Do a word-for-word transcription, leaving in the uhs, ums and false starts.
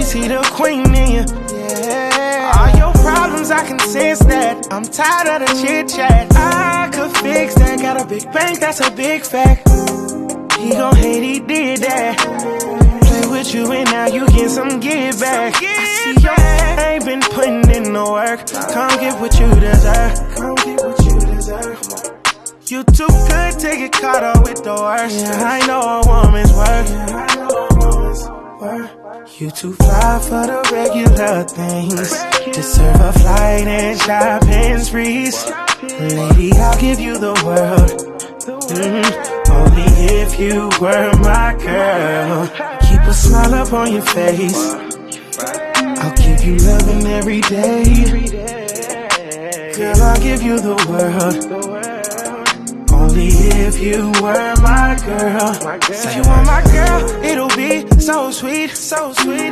see the queen in you. Yeah. All your problems, I can sense that. I'm tired of the chit chat. I could fix that. Got a big bank, that's a big fact. He gon' hate he did that. Play with you and now you get some give back. I see your ain't been putting in the work. Come get what you deserve. Come get what you deserve. You too good to get caught up with the worst. Yeah, I know a woman's worth. Yeah, I know a woman's worth. You too fly for the regular things. Deserve a flight and shopping sprees. Lady, I'll give you the world. Mm-hmm. Only if you were my girl. Keep a smile up on your face. I'll give you loving every day. Girl, I'll give you the world. Only if you were my girl. If you want my girl, it'll be so sweet, so sweet.